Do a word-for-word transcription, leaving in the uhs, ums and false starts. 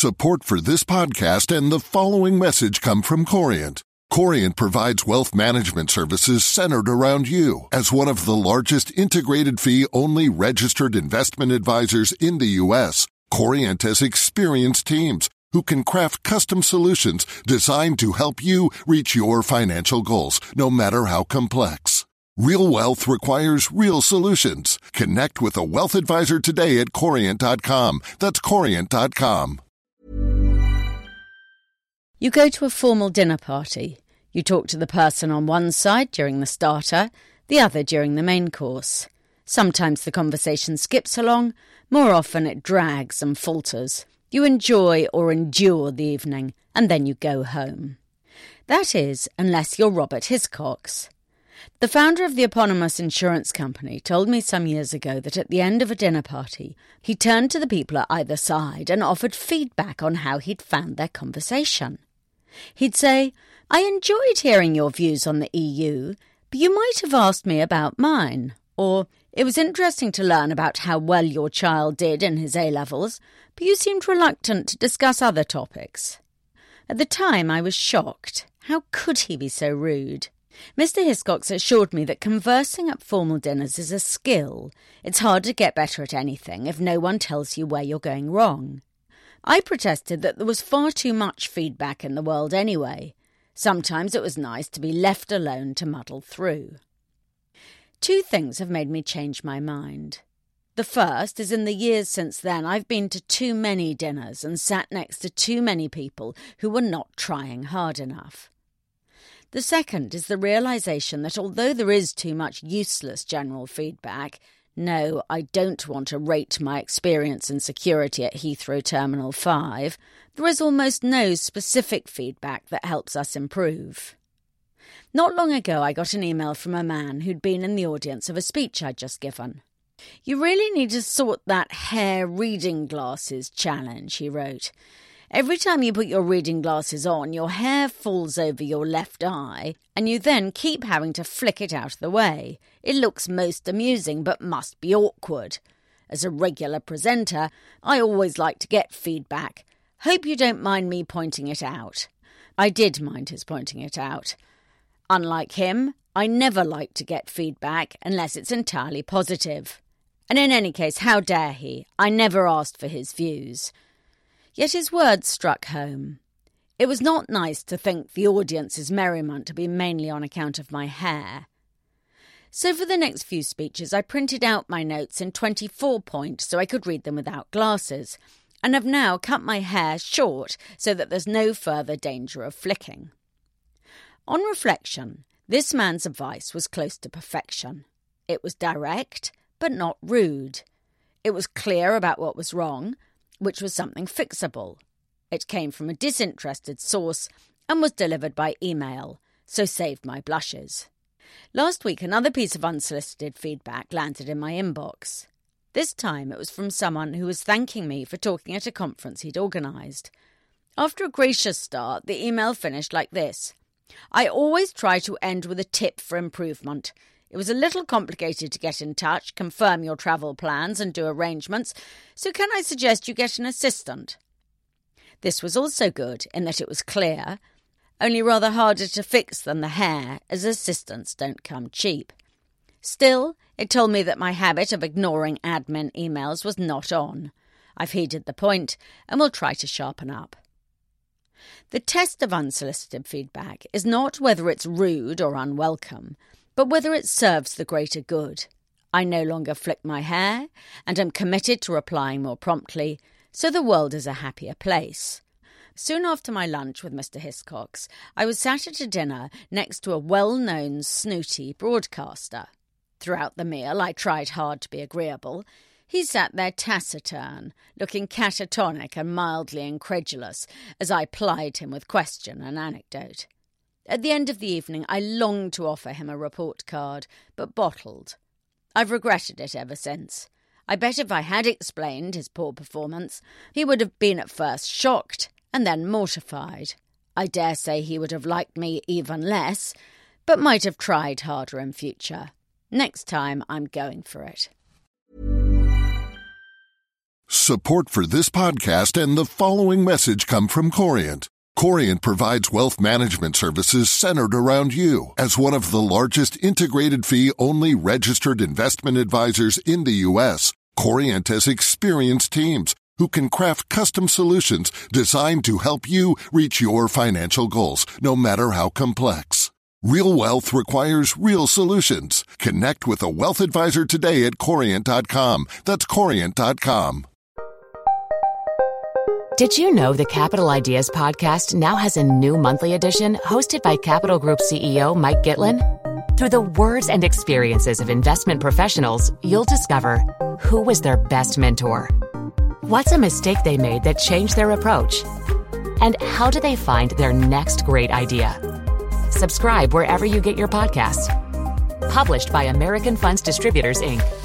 Support for this podcast and the following message come from Corient. Corient provides wealth management services centered around you. As one of the largest integrated fee-only registered investment advisors in the U S, Corient has experienced teams who can craft custom solutions designed to help you reach your financial goals, no matter how complex. Real wealth requires real solutions. Connect with a wealth advisor today at corient dot com. That's corient dot com. You go to a formal dinner party. You talk to the person on one side during the starter, the other during the main course. Sometimes the conversation skips along, more often it drags and falters. You enjoy or endure the evening, and then you go home. That is, unless you're Robert Hiscox. The founder of the eponymous insurance company told me some years ago that at the end of a dinner party, he turned to the people at either side and offered feedback on how he'd found their conversation. He'd say, "I enjoyed hearing your views on the E U, but you might have asked me about mine." Or, "It was interesting to learn about how well your child did in his A-levels, but you seemed reluctant to discuss other topics." At the time, I was shocked. How could he be so rude? Mister Hiscox assured me that conversing at formal dinners is a skill. It's hard to get better at anything if no one tells you where you're going wrong. I protested that there was far too much feedback in the world anyway. Sometimes it was nice to be left alone to muddle through. Two things have made me change my mind. The first is in the years since then I've been to too many dinners and sat next to too many people who were not trying hard enough. The second is the realisation that although there is too much useless general feedback, no, I don't want to rate my experience and security at Heathrow Terminal five, there is almost no specific feedback that helps us improve. Not long ago I got an email from a man who'd been in the audience of a speech I'd just given. "You really need to sort that hair reading glasses challenge," he wrote. "Every time you put your reading glasses on, your hair falls over your left eye, and you then keep having to flick it out of the way. It looks most amusing, but must be awkward. As a regular presenter, I always like to get feedback. Hope you don't mind me pointing it out." I did mind his pointing it out. Unlike him, I never like to get feedback unless it's entirely positive. And in any case, how dare he? I never asked for his views. Yet his words struck home. It was not nice to think the audience's merriment to be mainly on account of my hair. So for the next few speeches I printed out my notes in twenty-four point so I could read them without glasses, and have now cut my hair short so that there's no further danger of flicking. On reflection, this man's advice was close to perfection. It was direct, but not rude. It was clear about what was wrong, which was something fixable. It came from a disinterested source and was delivered by email, so saved my blushes. Last week, another piece of unsolicited feedback landed in my inbox. This time it was from someone who was thanking me for talking at a conference he'd organised. After a gracious start, the email finished like this. "I always try to end with a tip for improvement. It was a little complicated to get in touch, confirm your travel plans and do arrangements, so can I suggest you get an assistant?" This was also good in that it was clear, only rather harder to fix than the hair, as assistants don't come cheap. Still, it told me that my habit of ignoring admin emails was not on. I've heeded the point and will try to sharpen up. The test of unsolicited feedback is not whether it's rude or unwelcome, but whether it serves the greater good. I no longer flick my hair, and am committed to replying more promptly, so the world is a happier place. Soon after my lunch with Mister Hiscox, I was sat at a dinner next to a well-known snooty broadcaster. Throughout the meal, I tried hard to be agreeable. He sat there taciturn, looking catatonic and mildly incredulous, as I plied him with question and anecdote. At the end of the evening, I longed to offer him a report card, but bottled. I've regretted it ever since. I bet if I had explained his poor performance, he would have been at first shocked and then mortified. I dare say he would have liked me even less, but might have tried harder in future. Next time, I'm going for it. Support for this podcast and the following message come from Corient. Corient provides wealth management services centered around you. As one of the largest integrated fee-only registered investment advisors in the U S, Corient has experienced teams who can craft custom solutions designed to help you reach your financial goals, no matter how complex. Real wealth requires real solutions. Connect with a wealth advisor today at corient dot com. That's corient dot com. Did you know the Capital Ideas podcast now has a new monthly edition hosted by Capital Group C E O Mike Gitlin? Through the words and experiences of investment professionals, you'll discover who was their best mentor, what's a mistake they made that changed their approach, and how do they find their next great idea. Subscribe wherever you get your podcasts. Published by American Funds Distributors, Incorporated